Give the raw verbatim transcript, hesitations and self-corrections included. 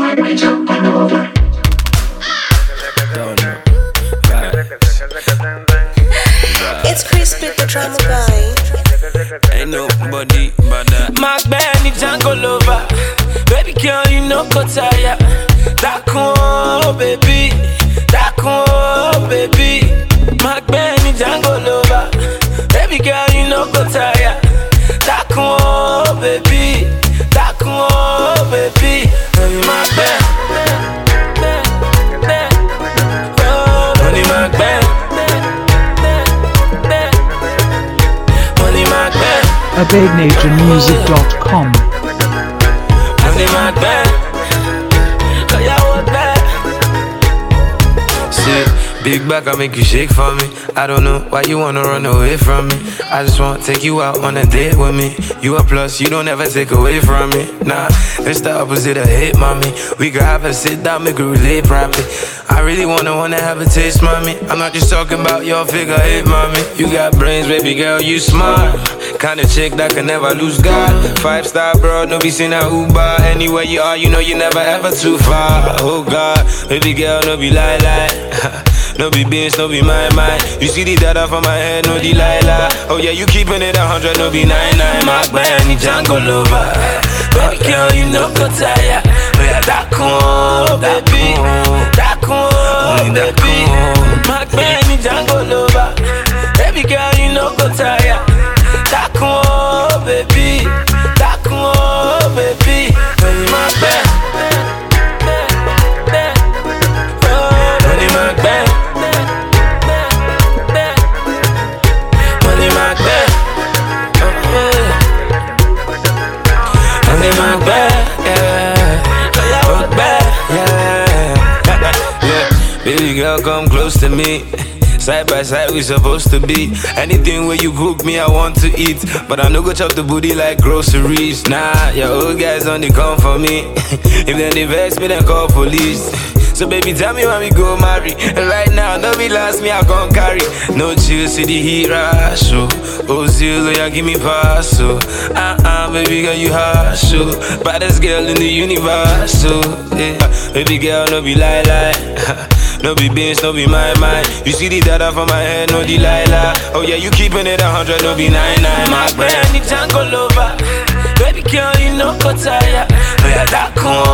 It's Chris with the drama guy. Ain't nobody but that. Mark Benny Django lover. Baby girl, you know go tire. That cool, baby. That cool, baby. Mark Benny Django lover. Baby girl, you know go tire. That cool, baby. That cool, baby. Mark Ben. Money Mark Ben. a big nation music dot com. Big back, I make you shake for me. I don't know why you wanna run away from me. I just wanna take you out on a date with me. You a plus, you don't ever take away from me. Nah, it's the opposite of hate, mommy. We could have a sit down, make it relate properly. I really wanna wanna have a taste, mommy. I'm not just talking about your figure eight, mommy. You got brains, baby girl, you smart. Kinda chick that can never lose God. Five star bro, no be seen a Uber. Anywhere you are, you know you never ever too far. Oh God, baby girl, no be lie lie. No be beans, no be my mind. You see the data from my head, no Delilah. Oh yeah, you keeping it a hundred, no be nine nine. Mark Benny Django lover. Baby girl, you know go tire. Oh yeah, that cool, baby. That cool, baby. Mark Benny Django lover. Baby girl, you know go tire. That cool, baby. That cool, baby. Mark Benny. Baby girl, come close to me. Side by side, we supposed to be. Anything where you cook me, I want to eat. But I no go chop the booty like groceries. Nah, your old guys only come for me. If then they vex me, then call police. So baby, tell me when we go marry. And right now, no be last me, I can't carry. No chill, see the heat rush. Oh, oh zero, yeah, give me pass. So, uh-uh, baby girl, you harsh. So, baddest girl in the universe. So, yeah, baby girl, no be lie lie. No be beans, no be my mind. You see the data from my head, no Delilah. Oh yeah, you keeping it a hundred, no be nine nine. Mark Benny Django lover. Baby girl, you know go tire. Oh yeah, that cool,